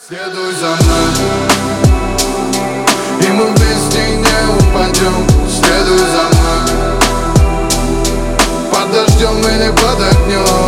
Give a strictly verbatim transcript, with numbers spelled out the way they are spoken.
Следуй за мной, и мы вместе не упадем. Следуй за мной, под дождем или под огнем.